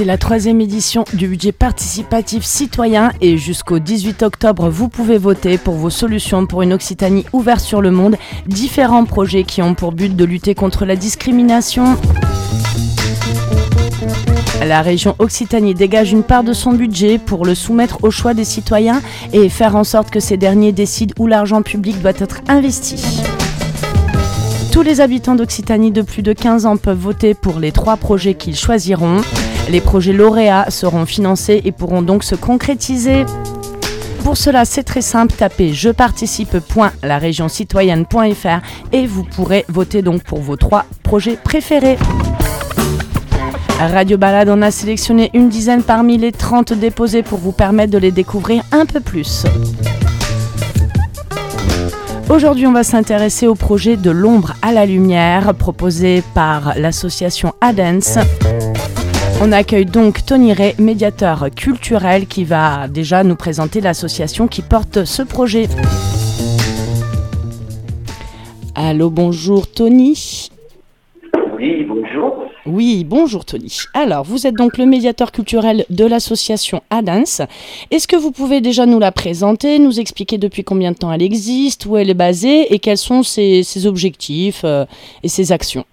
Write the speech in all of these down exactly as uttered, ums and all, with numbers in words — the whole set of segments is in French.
C'est la troisième édition du budget participatif citoyen et jusqu'au dix-huit octobre, vous pouvez voter pour vos solutions pour une Occitanie ouverte sur le monde. Différents projets qui ont pour but de lutter contre la discrimination. La région Occitanie dégage une part de son budget pour le soumettre au choix des citoyens et faire en sorte que ces derniers décident où l'argent public doit être investi. Tous les habitants d'Occitanie de plus de quinze ans peuvent voter pour les trois projets qu'ils choisiront. Les projets lauréats seront financés et pourront donc se concrétiser. Pour cela, c'est très simple, tapez je participe point la région citoyenne point f r et vous pourrez voter donc pour vos trois projets préférés. Radio Balade en a sélectionné une dizaine parmi les trente déposés pour vous permettre de les découvrir un peu plus. Aujourd'hui, on va s'intéresser au projet de l'ombre à la lumière proposé par l'association Adens. On accueille donc Tony Ray, médiateur culturel, qui va déjà nous présenter l'association qui porte ce projet. Allô, bonjour Tony. Oui, bonjour. Oui, bonjour Tony. Alors, vous êtes donc le médiateur culturel de l'association Adens. Est-ce que vous pouvez déjà nous la présenter, nous expliquer depuis combien de temps elle existe, où elle est basée et quels sont ses, ses objectifs euh, et ses actions?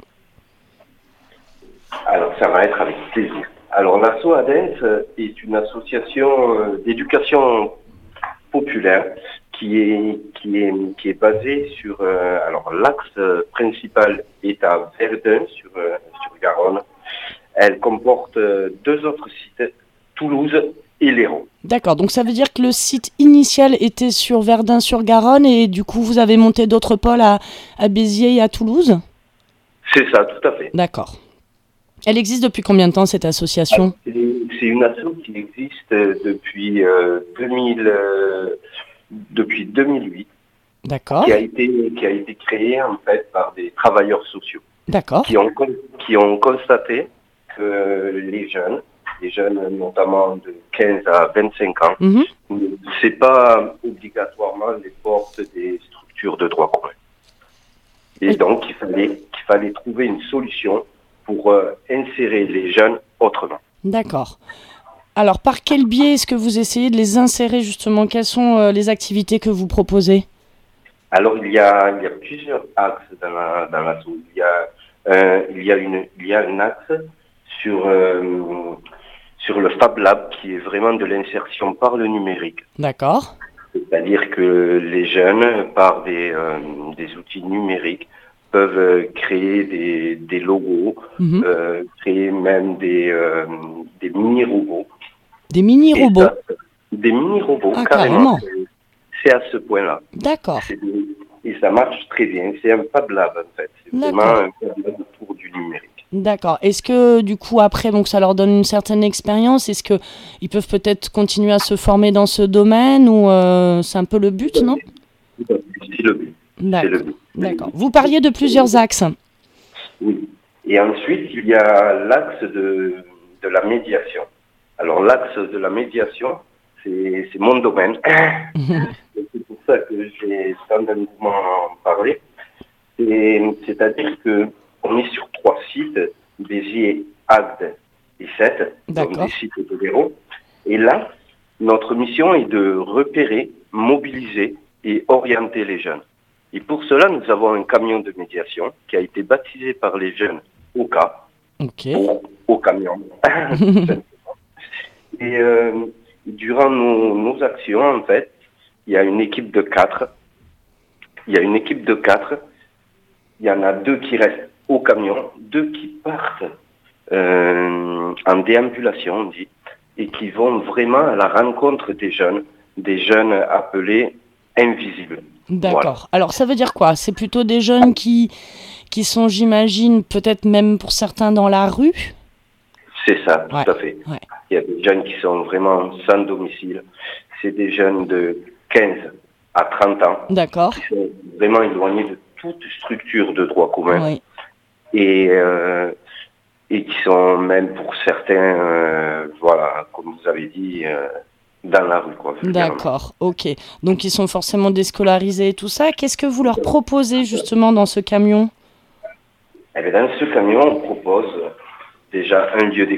Alors, ça va être avec plaisir. Alors, l'asso Adens est une association d'éducation populaire qui est, qui est, qui est basée sur... Euh, alors, l'axe principal est à Verdun, sur, euh, sur Garonne. Elle comporte euh, deux autres sites, Toulouse et Léron. D'accord, donc ça veut dire que le site initial était sur Verdun-sur-Garonne et du coup, vous avez monté d'autres pôles à, à Béziers et à Toulouse? C'est ça, tout à fait. D'accord. Elle existe depuis combien de temps, cette association? C'est, c'est une asso qui existe depuis, euh, deux mille, euh, depuis deux mille huit. D'accord. Qui a été, qui a été créée en fait par des travailleurs sociaux. D'accord. Qui ont, qui ont constaté que les jeunes, les jeunes notamment de quinze à vingt-cinq ans, mm-hmm. c'est pas obligatoirement les portes des structures de droit commun. Et donc, il fallait, qu'il fallait trouver une solution pour euh, insérer les jeunes autrement. D'accord. Alors, par quel biais est-ce que vous essayez de les insérer justement? Quelles sont euh, les activités que vous proposez? Alors, il y a, il y a plusieurs axes dans la, dans la zone. Il y a, euh, il y a une, il y a un axe sur, euh, sur le Fab Lab qui est vraiment de l'insertion par le numérique. D'accord. C'est-à-dire que les jeunes, par des, euh, des outils numériques, peuvent créer des, des logos, mmh. euh, créer même des, euh, des mini-robots. Des mini-robots ça, Des mini-robots, ah, carrément. carrément. C'est à ce point-là. D'accord. C'est, et ça marche très bien. C'est un Fab Lab, en fait. C'est D'accord. vraiment un Fab Lab autour du numérique. D'accord. Est-ce que, du coup, après, donc, ça leur donne une certaine expérience? Est-ce qu'ils peuvent peut-être continuer à se former dans ce domaine ou euh, c'est un peu le but, non? C'est le but. D'accord. C'est le but. D'accord. Vous parliez de plusieurs axes. Oui. Et ensuite, il y a l'axe de, de la médiation. Alors, l'axe de la médiation, c'est, c'est mon domaine. C'est pour ça que j'ai tant d'un mouvement à en parler. Et, c'est-à-dire qu'on est sur trois sites, Béziers, Agde et Sète, donc des sites fédéraux. Et là, notre mission est de repérer, mobiliser et orienter les jeunes. Et pour cela, nous avons un camion de médiation qui a été baptisé par les jeunes O K A, okay. au, au camion. Et euh, durant nos, nos actions, en fait, il y a une équipe de quatre. Il y a une équipe de quatre. Il y en a deux qui restent au camion, deux qui partent euh, en déambulation, on dit, et qui vont vraiment à la rencontre des jeunes, des jeunes appelés invisibles. D'accord. Voilà. Alors, ça veut dire quoi? C'est plutôt des jeunes qui, qui sont, j'imagine, peut-être même pour certains dans la rue? C'est ça, tout ouais. à fait. Ouais. Il y a des jeunes qui sont vraiment sans domicile. C'est des jeunes de quinze à trente ans. D'accord. Qui sont vraiment éloignés de toute structure de droit commun. Oui. Et, euh, et qui sont même pour certains, euh, voilà, comme vous avez dit, euh, dans la rue, quoi. D'accord, ok. Donc ils sont forcément déscolarisés et tout ça. Qu'est-ce que vous leur proposez justement dans ce camion? Eh bien, dans ce camion, on propose déjà un lieu d'écoute.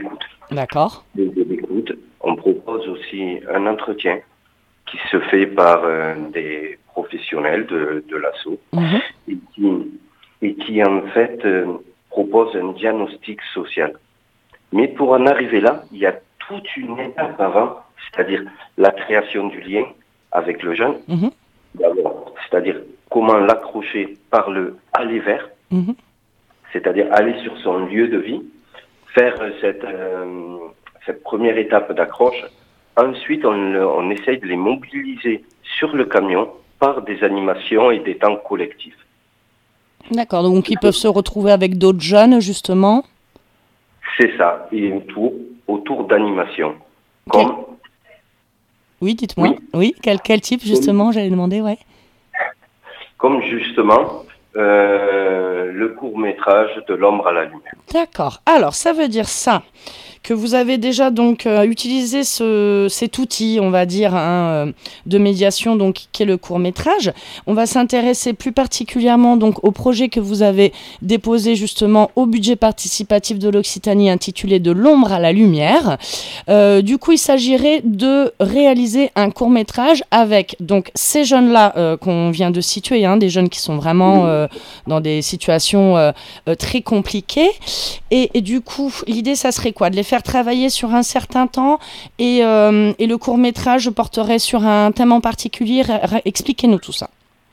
D'accord. de, de l'écoute. On propose aussi un entretien qui se fait par euh, des professionnels de, de l'asso Mmh. et qui, et qui en fait euh, propose un diagnostic social. Mais pour en arriver là, il y a toute une étape avant, c'est-à-dire la création du lien avec le jeune, Mmh. d'abord, c'est-à-dire comment l'accrocher par le aller vers, Mmh. c'est-à-dire aller sur son lieu de vie, faire cette, euh, cette première étape d'accroche. Ensuite, on, on essaye de les mobiliser sur le camion par des animations et des temps collectifs. D'accord, donc ils peuvent se retrouver avec d'autres jeunes, justement. C'est ça, et autour, autour d'animations. Quel- Comme, Oui, dites-moi. Oui. Oui, quel, quel type, justement, j'allais demander, ouais. comme justement euh, le court-métrage de l'ombre à la lumière. D'accord. Alors, ça veut dire ça, que vous avez déjà donc euh, utilisé ce, cet outil, on va dire, hein, euh, de médiation, donc qui est le court métrage. On va s'intéresser plus particulièrement donc au projet que vous avez déposé justement au budget participatif de l'Occitanie intitulé De l'ombre à la lumière. Euh, du coup, il s'agirait de réaliser un court métrage avec donc ces jeunes-là euh, qu'on vient de situer, hein, des jeunes qui sont vraiment euh, dans des situations euh, euh, très compliquées. Et, et du coup, l'idée, ça serait quoi? De les faire travailler sur un certain temps et, euh, et le court-métrage porterait sur un thème en particulier. R- r- Expliquez-nous tout ça.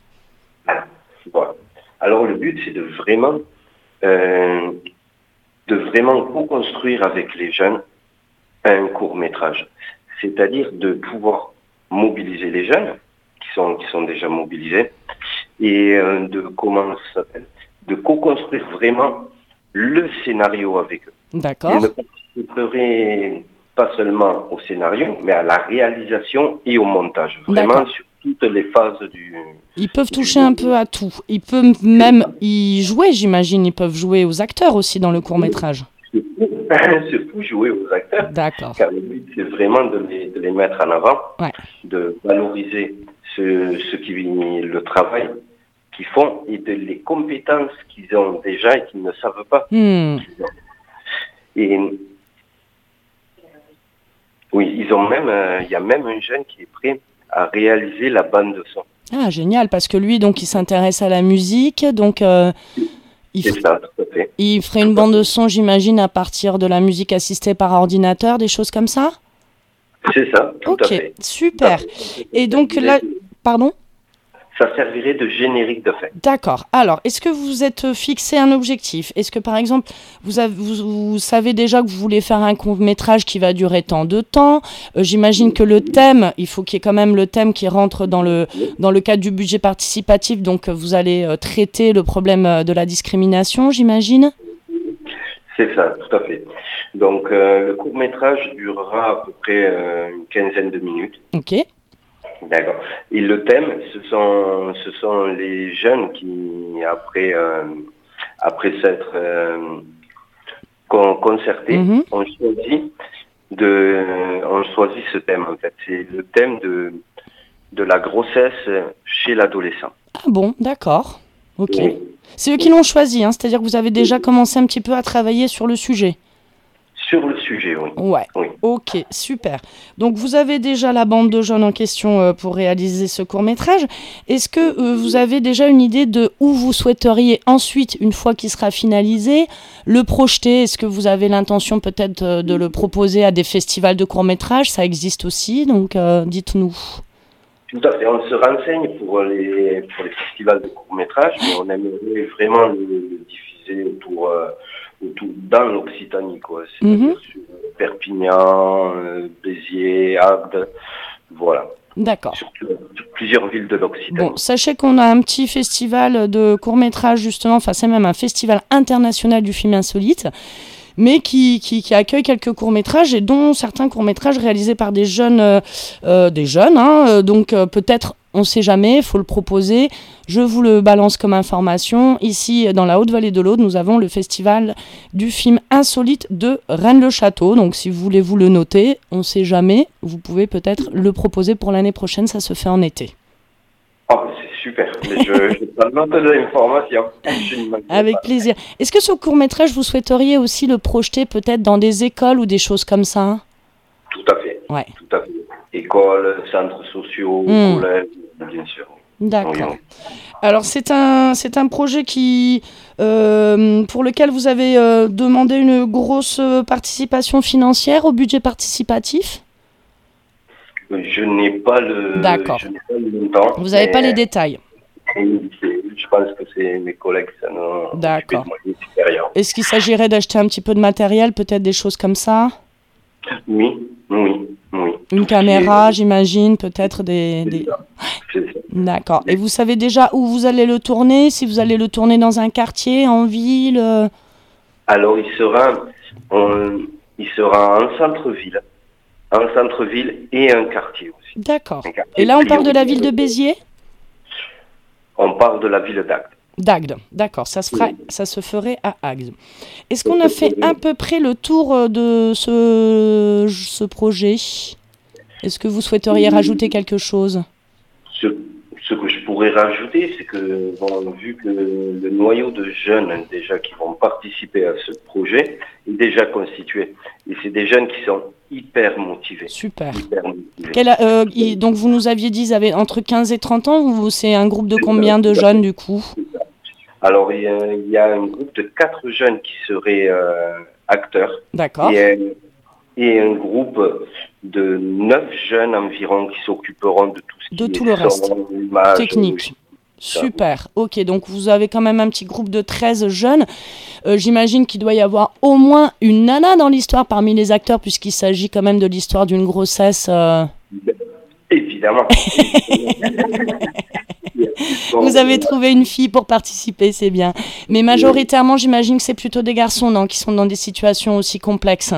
Voilà. Alors le but, c'est de vraiment, euh, de vraiment co-construire avec les jeunes un court-métrage. C'est-à-dire de pouvoir mobiliser les jeunes, qui sont, qui sont déjà mobilisés, et euh, de, comment ça s'appelle, de co-construire vraiment le scénario avec eux. D'accord. Ils ne participeraient pas seulement au scénario, mais à la réalisation et au montage. Vraiment D'accord. sur toutes les phases du... Ils peuvent toucher un peu à tout. Ils peuvent même y jouer, j'imagine. Ils peuvent jouer aux acteurs aussi dans le court-métrage. Surtout jouer aux acteurs. D'accord. Car le but, c'est vraiment de les, de les mettre en avant, Ouais. de valoriser ce, ce qui, le travail qu'ils font et de les compétences qu'ils ont déjà et qu'ils ne savent pas. Hmm. Et oui, ils ont même, euh, il y a même un jeune qui est prêt à réaliser la bande de son. Ah, génial, parce que lui, donc, il s'intéresse à la musique, donc euh, il, C'est f- ça, tout à fait. il ferait une bande de son, j'imagine, à partir de la musique assistée par ordinateur, des choses comme ça? C'est ça, tout Ok, à fait. super. Et donc là, pardon? Ça servirait de générique de fin. D'accord. Alors, est-ce que vous vous êtes fixé un objectif? Est-ce que, par exemple, vous, avez, vous, vous savez déjà que vous voulez faire un court-métrage qui va durer tant de temps? Euh, J'imagine que le thème, il faut qu'il y ait quand même le thème qui rentre dans le, dans le cadre du budget participatif. Donc, vous allez euh, traiter le problème euh, de la discrimination, j'imagine? C'est ça, tout à fait. Donc, euh, le court-métrage durera à peu près euh, une quinzaine de minutes. Ok. D'accord. Et le thème, ce sont, ce sont les jeunes qui, après, euh, après s'être euh, con- concertés, Mhm. ont choisi de, ont choisi ce thème. En fait, c'est le thème de, de la grossesse chez l'adolescent. Ah bon, d'accord. Ok. Oui. C'est eux qui l'ont choisi, hein, c'est-à-dire que vous avez déjà commencé un petit peu à travailler sur le sujet. Sur le sujet, oui. Ouais. Oui. Ok, super. Donc vous avez déjà la bande de jeunes en question euh, pour réaliser ce court-métrage. Est-ce que euh, vous avez déjà une idée de où vous souhaiteriez ensuite, une fois qu'il sera finalisé, le projeter? Est-ce que vous avez l'intention peut-être euh, de le proposer à des festivals de court-métrage? Ça existe aussi, donc euh, dites-nous. Tout à fait. On se renseigne pour les, pour les festivals de court-métrage, mais on aimerait vraiment le, le diffuser autour, euh, autour dans l'Occitanie, quoi. C'est-à-dire Mhm. sur Perpignan, euh, Béziers, Agde, voilà. D'accord. Sur, sur plusieurs villes de l'Occitanie. Bon, sachez qu'on a un petit festival de court-métrage, justement, enfin c'est même un festival international du film insolite, mais qui, qui, qui accueille quelques courts-métrages et dont certains courts-métrages réalisés par des jeunes, euh, euh, des jeunes, hein, euh, donc euh, peut-être, on ne sait jamais, il faut le proposer. Je vous le balance comme information. Ici, dans la Haute-Vallée de l'Aude, nous avons le festival du film insolite de Rennes-le-Château. Donc si vous voulez vous le noter, on ne sait jamais, vous pouvez peut-être le proposer pour l'année prochaine, ça se fait en été. Ah, c'est super. Mais je, je prends note de l'information. Avec pas. plaisir. Est-ce que ce court-métrage, vous souhaiteriez aussi le projeter peut-être dans des écoles ou des choses comme ça? Tout à fait. Ouais. Tout à fait. Écoles, centres sociaux, mmh. collèges, bien sûr. D'accord. Oui, oui. Alors c'est un c'est un projet qui euh, pour lequel vous avez euh, demandé une grosse participation financière au budget participatif? Je n'ai pas le. D'accord. Je n'ai pas le montant. Vous n'avez pas les détails. Je pense que c'est mes collègues qui s'en occupent. D'accord. Est-ce qu'il s'agirait d'acheter un petit peu de matériel, peut-être des choses comme ça? Oui, oui, oui. Une caméra, j'imagine, peut-être des... des... D'accord. Et vous savez déjà où vous allez le tourner? Si vous allez le tourner dans un quartier, en ville? Alors, il sera, on, il sera en centre-ville. Un centre-ville et un quartier aussi. D'accord. Et là, on parle de la ville de Béziers? On parle de la ville d'Agde. D'Agde, d'accord. Ça se fera, ça se ferait à Agde. Est-ce qu'on a fait à peu près le tour de ce, ce projet? Est-ce que vous souhaiteriez rajouter quelque chose? ce, ce que je pourrais rajouter, c'est que, bon, vu que le noyau de jeunes déjà qui vont participer à ce projet est déjà constitué. Et c'est des jeunes qui sont hyper motivés. Super. Hyper motivés. Quel, euh, il, donc vous nous aviez dit, ils avaient entre quinze et trente ans, ou c'est un groupe de combien de jeunes du coup? Alors il y, a, il y a un groupe de quatre jeunes qui seraient euh, acteurs. D'accord. Et, et un groupe de neuf jeunes environ qui s'occuperont de tout ce de qui tout est le reste. son, image, technique. Super, ok, donc vous avez quand même un petit groupe de treize jeunes. Euh, j'imagine qu'il doit y avoir au moins une nana dans l'histoire parmi les acteurs, puisqu'il s'agit quand même de l'histoire d'une grossesse. Euh... Évidemment. Vous avez trouvé une fille pour participer, c'est bien. Mais majoritairement, j'imagine que c'est plutôt des garçons, non, qui sont dans des situations aussi complexes.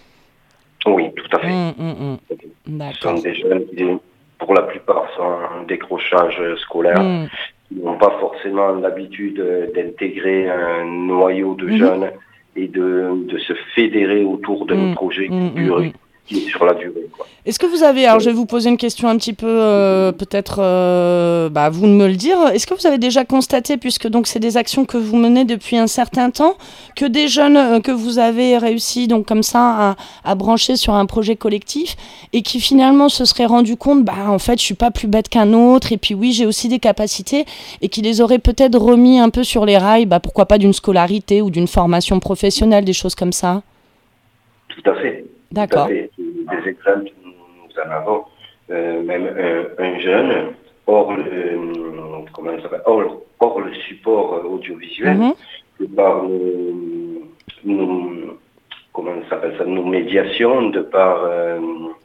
Oui, tout à fait. Mmh, mmh, mmh. D'accord. Ce sont des jeunes qui, pour la plupart, sont en décrochage scolaire. Mmh. Ils n'ont pas forcément l'habitude d'intégrer un noyau de mmh. jeunes et de, de se fédérer autour d'un mmh. projet qui mmh. dure, qui est sur la durée, quoi. Est-ce que vous avez, alors je vais vous poser une question un petit peu, euh, peut-être, euh, bah, vous de me le dire. Est-ce que vous avez déjà constaté, puisque donc c'est des actions que vous menez depuis un certain temps, que des jeunes euh, que vous avez réussi donc comme ça à, à brancher sur un projet collectif et qui finalement se seraient rendus compte, bah en fait je suis pas plus bête qu'un autre et puis oui j'ai aussi des capacités et qui les auraient peut-être remis un peu sur les rails, bah pourquoi pas d'une scolarité ou d'une formation professionnelle, des choses comme ça? Tout à fait. D'accord. Tout à fait. Des exemples. Nous en avons euh, même un, un jeune hors le, comment ça s'appelle, hors, hors le support audiovisuel, mm-hmm. de par nos, nos, comment ça s'appelle ça, nos médiations, de par euh,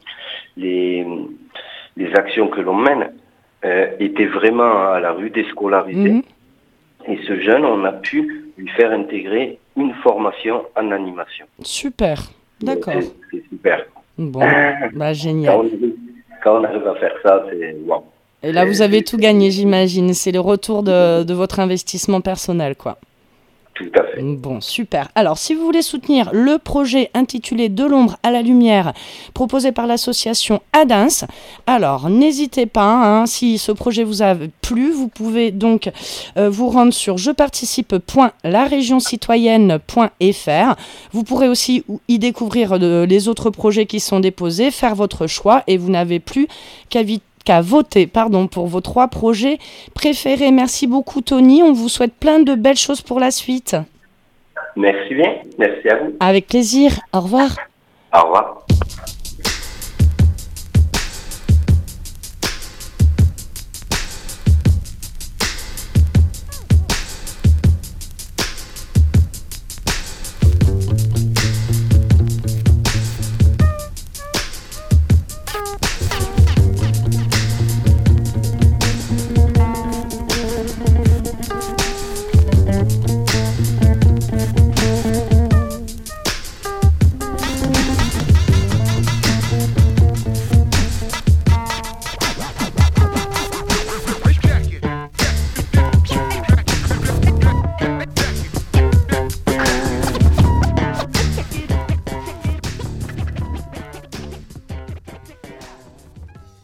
les, les actions que l'on mène, euh, était vraiment à la rue déscolarisé. Mm-hmm. Et ce jeune, on a pu lui faire intégrer une formation en animation. Super, d'accord. C'est, c'est super. Bon, bah génial. Quand on, quand on arrive à faire ça, c'est waouh. Et là, vous avez tout gagné, j'imagine. C'est le retour de, de votre investissement personnel, quoi. Tout à fait. Bon, super. Alors, si vous voulez soutenir le projet intitulé De l'ombre à la lumière, proposé par l'association Adins, alors n'hésitez pas, hein, si ce projet vous a plu, vous pouvez donc euh, vous rendre sur je participe point la région citoyenne point f r. Vous pourrez aussi y découvrir de, les autres projets qui sont déposés, faire votre choix et vous n'avez plus qu'à vite qu'à voter pardon, pour vos trois projets préférés. Merci beaucoup Tony, on vous souhaite plein de belles choses pour la suite. Merci bien, merci à vous. Avec plaisir, au revoir. Au revoir.